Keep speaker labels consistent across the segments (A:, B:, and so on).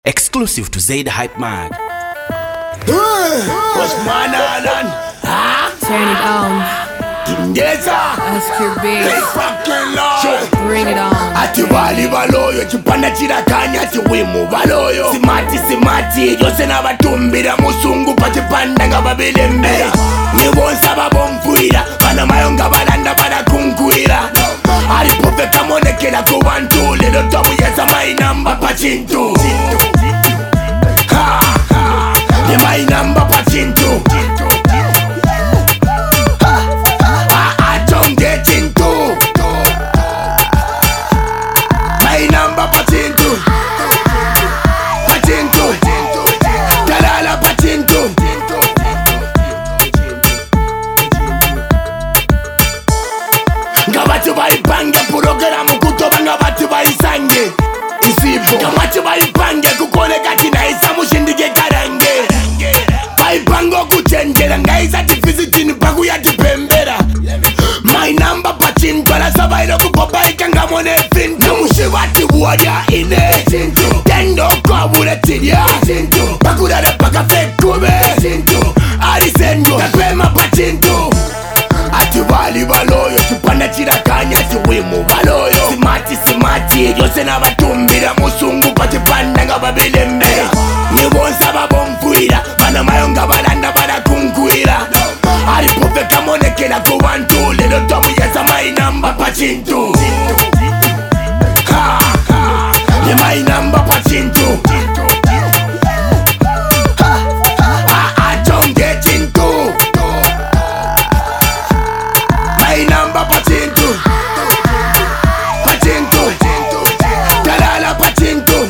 A: Exclusive to Zaid Hype Mag.
B: What's my name?
C: Turn it on. SQB.
B: Hey fucking Lord.
C: Bring it on.
B: Ati wali baloyo chipanda chirakanya ati wimu baloyo simati yose nabatumbira musungu patipanda nga babilembera nibonsa babomfuira bana mayonga balanda balakunkwira alipofeka monekera ku bantu lero twamuyeza mainamba pachintu ni mainamba pachintu atonge chintu mainamba pachintu pachintu talala pachintu ngabati baipange purogeramu kutoba ngabati baisange isipo ngabati baipange kukoleka tinaisa mushindige karange baipango kuchenjera ngaisa tifizitini paku yatipembera mainamba pachintu alasabailo kupobaika ngamone fintu mushivati buwaja ine tendo kwabule tidya pakulale paka fekube alisendu pepema pachintu ati bali baloyo chipanda chirakanya ati wimu baloyo simati yose nabatumbira musungu patipanda nga babilembera nibonsa babomfuira bana mayonga balanda balakunkwira alipofeka monekera ku bantu lero twamuyeza mainamba pachintu ni mainamba pachintu atonge chintu mainamba pachintu pachintu talala pachintu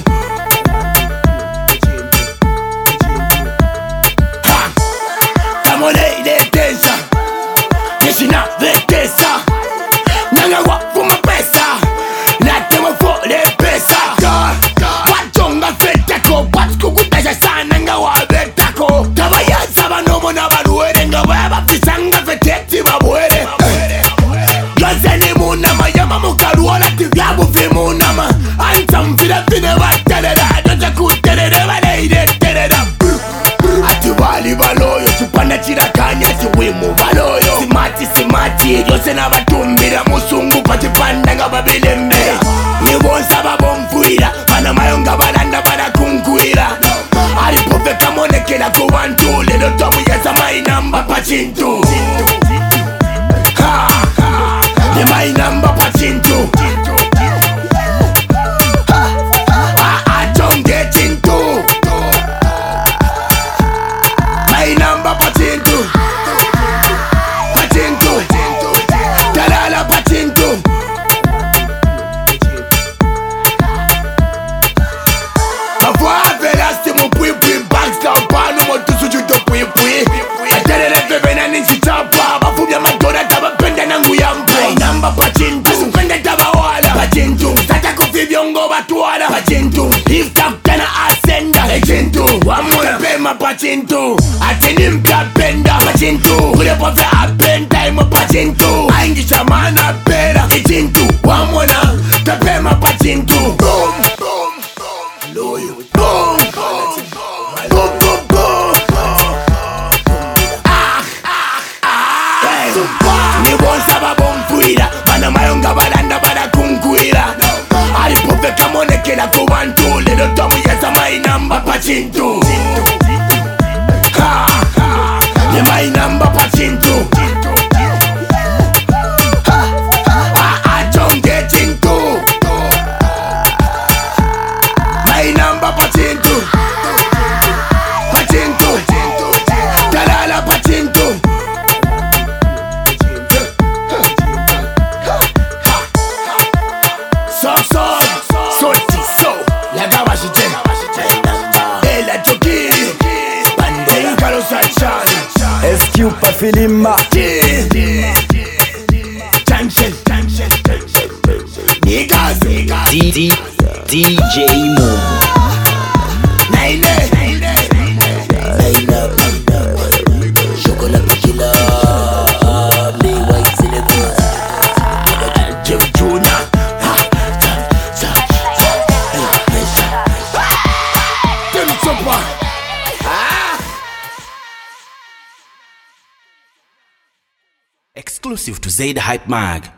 B: kamole iletesa yeshina vetesa nangawa fuma pesa natema fole pesa watonga fetako watikukutasha sana ngawa vetako tabayaza banomo nabaluere ngawa bafisanga feteti babwere Gazeni munama yama mukaruola tivyabu vimunama Anta mfila vine vaterera Doja kuterere valeide terera Ati wali baloyo chipanda chirakanya ati wimu baloyo simati yose nabatumbira musungu patipanda nga babilembera nibonsa babomfuira bana mayonga balanda balakunkwira alipofeka monekera ku bantu lero twamuyeza mainamba pachintu ni mainamba pachintu atonge chintu mainamba pachintu pachintu talala pachintu afuavelasti mupwipwi baksta pano motusujuto pwipwi aterere vevena ninchitapa bafubya madona tabapenda nangu yampo mainamba pachintu asupende tabawala pachintu sata kufivyongo batwala pachintu iftakutana asenda echintu wamulapema pachintu atini mpyapenda pachintu kulepofe apenda imo pachintu aingisha mana pera echintu wamona tapema pachintu boom loyo boom boom boom boom nibonsa babomfuira bana mayonga balanda balakunkwira alipofeka monekera ku bantu lero twamuyeza mainamba pachintu ni mainamba pachintu atonge chintu mainamba pachintu pachintu talala pachintu
D: SQ pa filima DJ Mo
B: Chocolate killer me white syllable Junior super.
A: Exclusive to Zaid Hype Mag.